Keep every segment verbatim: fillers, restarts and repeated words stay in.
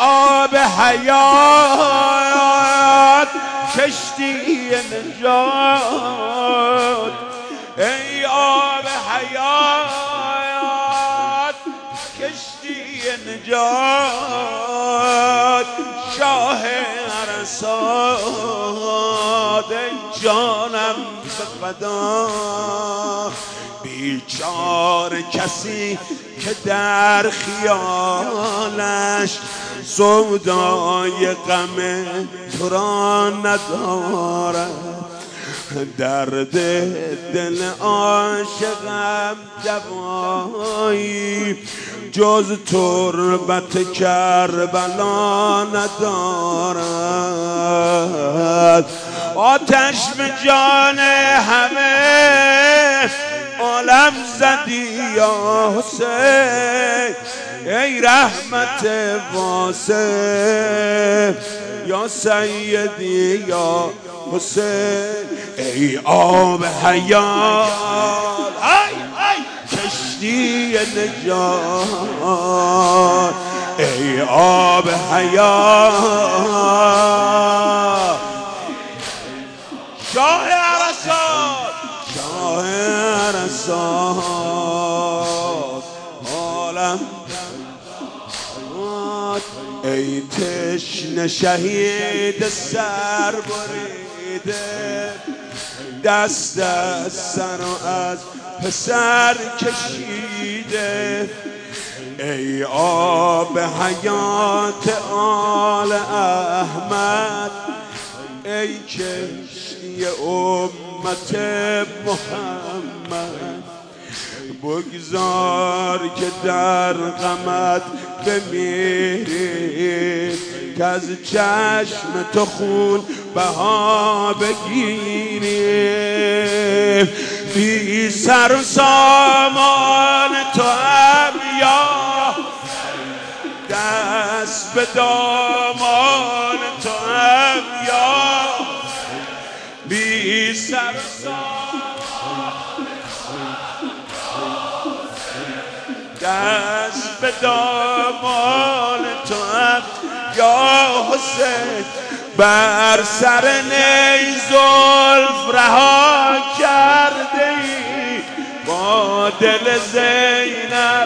آب حیات کشتی نجات، ای آب حیات کشتی نجات، شاه عرصات ای جانم به فدا. بیچاره کسی که در خیالش سودای غم تو را ندارد، درد دل عاشقم دوایی جز تربت کربلا ندارد. آتش به جان همه عالم زدی یا حسین، ای رحمت واسع یا سیدی یا حسین، ای آب حیات ای ای کشتی نجات، ای آب حیات شاه عرصات شاه عرصات عالم. ای تشنه شهید سر بریده، دست از سر و از پسر کشیده، ای آب حیات آل احمد، ای کشتی امت محمد، بگذار که در غمت بمیری که از چشم تو خون بها بگیری. بی سر و سامان تو هم یا دست به دامان تو هم یا، بی سر و سامان دست به دامان تو هم یا حسین. بر سر نی زلف رها کرده ای با دل زینب،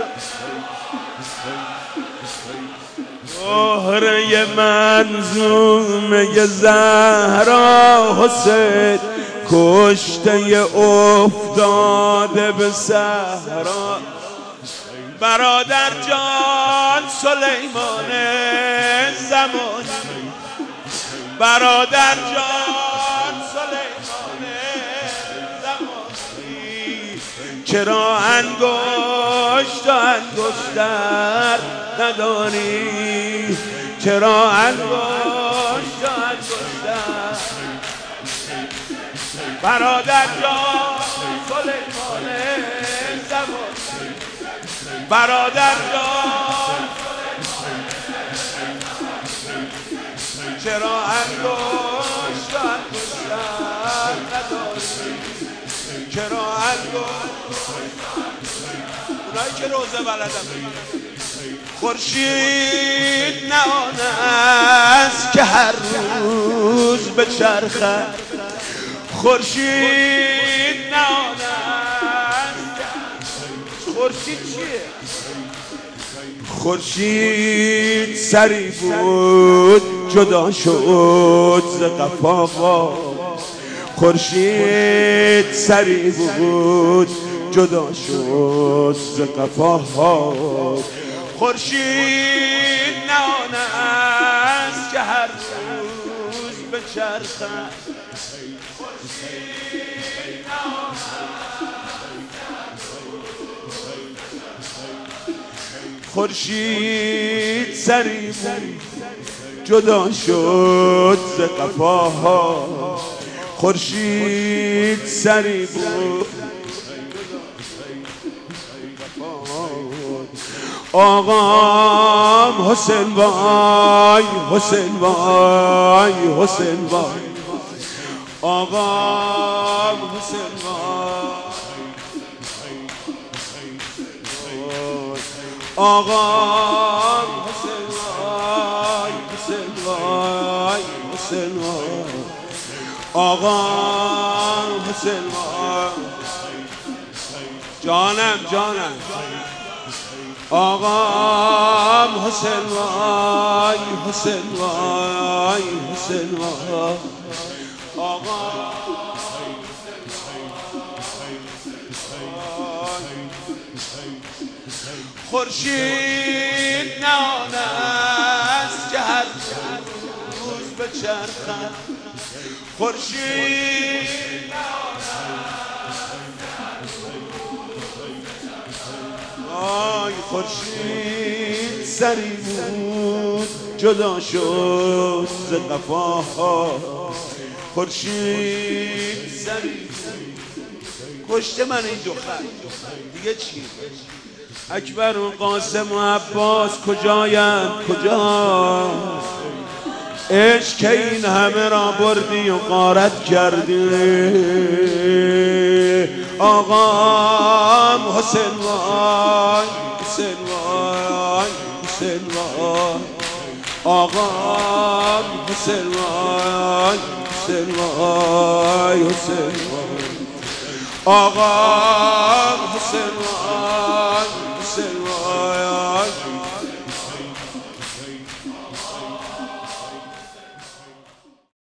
زهره منظومه زهرا حسین، کشته افتاده به صحرا. برادر جان سلیمان زمانی، برادر جان سلیمان زمانی، چرا انگشت و انگشتر نداری؟ چرا انگشت و انگشتر؟ برادر جان سلیمان زمانی، برادر جان چرا انگشت و انگشتر نداری؟ چرا انگشت اونایی که روزه بلدم بگیرن. خورشید نه آن است که هر روز به چرخد، خورشید نه آن است. خورشید چیه؟ خورشید سری بود جدا شد ز قفا، خورشید سری بود جدا شد ز قفا. خورشید نه آن است که هر روز به چرخد، خورشید نه آن است. خورشید سری بود جدا شد ز قفاها، خورشید سری بود. آقام حسین وای حسین وای حسین وای، آقام حسین وای، آقام حسین وای، حسین وای آقا حسین وای جانم جانم آقا حسین وای حسین وای حسین وای آقا خورشید نهان است که هر روز بچرخد خورشید آی خورشید سری بود جدا شد ز قفاها خورشید سری کشته من این دختر دیگه چی؟ اکبر و قاسم و عباس کجاین کجا عشق که این همه را بردی و غارت کردی آقام حسین وای حسین وای حسین وای آقام حسین وای حسین وای حسین وای آقام حسین